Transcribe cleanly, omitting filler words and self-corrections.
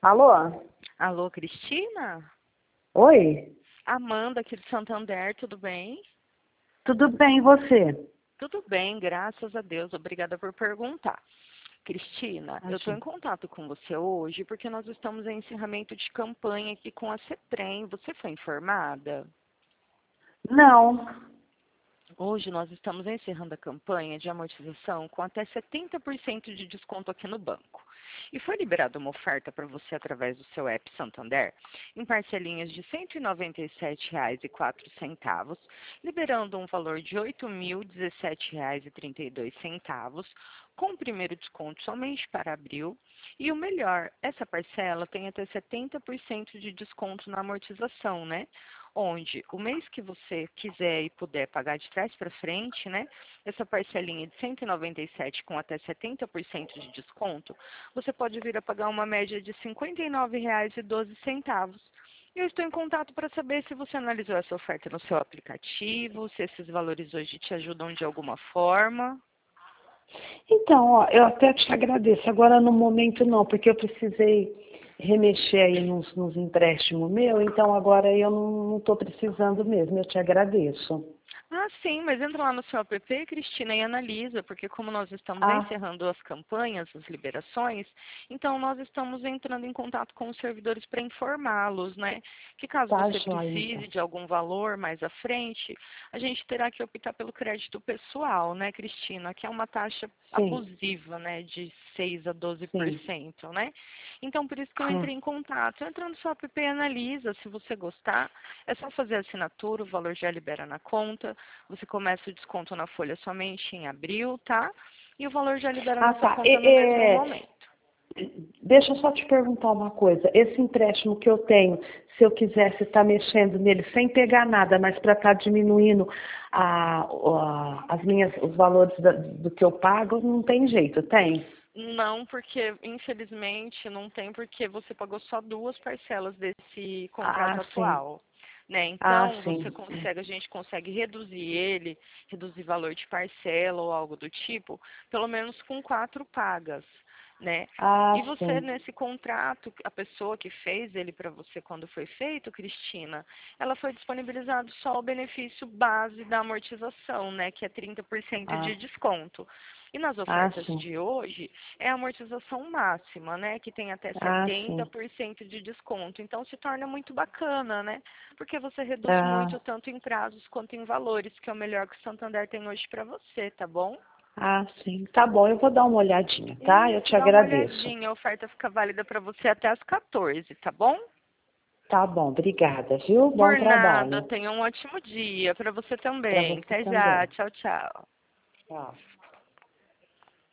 Alô? Alô, Cristina? Oi? Amanda aqui de Santander, tudo bem? Tudo bem, e você? Tudo bem, graças a Deus. Obrigada por perguntar. Cristina, eu estou em Imagina. contato com você hoje porque nós estamos em encerramento de campanha aqui com a CETREM. Você foi informada? Não. Hoje nós estamos encerrando a campanha de amortização com até 70% de desconto aqui no banco. E foi liberada uma oferta para você através do seu app Santander, em parcelinhas de R$ 197,04, liberando um valor de R$ 8.017,32, com o primeiro desconto somente para abril. E o melhor, essa parcela tem até 70% de desconto na amortização, né? Onde o mês que você quiser e puder pagar de trás para frente, né? Essa parcelinha de 197 com até 70% de desconto, você pode vir a pagar uma média de R$ 59,12. Eu estou em contato para saber se você analisou essa oferta no seu aplicativo, se esses valores hoje te ajudam de alguma forma. Então, ó, eu até te agradeço. Agora, no momento, não, porque eu precisei remexer aí nos empréstimos meu, então agora eu não estou precisando mesmo. Eu te agradeço. Ah, sim, mas entra lá no seu app, Cristina, e analisa, porque como nós estamos Ah, encerrando as campanhas, as liberações, então nós estamos entrando em contato com os servidores para informá-los, né? Que caso tá você joia, então. precise de algum valor mais à frente, a gente terá que optar pelo crédito pessoal, né, Cristina? Que é uma taxa Sim, abusiva, né, de 6 a doze por sim. cento, né? Então, por isso que eu Ah, entrei em contato. Entra no seu app e analisa, se você gostar, é só fazer a assinatura, o valor já libera na conta. Você começa o desconto na folha somente em abril, tá? E o valor já libera na sua tá. conta no mesmo momento. Deixa eu só te perguntar uma coisa. Esse empréstimo que eu tenho, se eu quisesse estar mexendo nele sem pegar nada, mas para estar diminuindo os valores do que eu pago, não tem jeito, tem? Não, porque infelizmente não tem, porque você pagou só 2 parcelas desse Ah, contrato sim. atual, né? Ah, Então sim. a gente consegue reduzir ele, reduzir valor de parcela ou algo do tipo, pelo menos com 4 pagas, né? Ah, E você sim. nesse contrato, a pessoa que fez ele para você quando foi feito, Cristina, ela foi disponibilizado só o benefício base da amortização, né? Que é 30% Ah, de desconto. E nas ah, ofertas sim. de hoje, é a amortização máxima, né? Que tem até Ah, sim. 70% de desconto. Então, se torna muito bacana, né? Porque você reduz Ah, muito tanto em prazos quanto em valores, que é o melhor que o Santander tem hoje para você, tá bom? ah, sim. Tá bom, eu vou dar uma olhadinha, tá? Eu Isso, te dá uma agradeço. olhadinha. A oferta fica válida para você até as 14, tá bom? Tá bom, obrigada, viu? Bom Por nada. trabalho. Tenha um ótimo dia para você Para também. você Até já. também. Tchau, tchau. Tchau.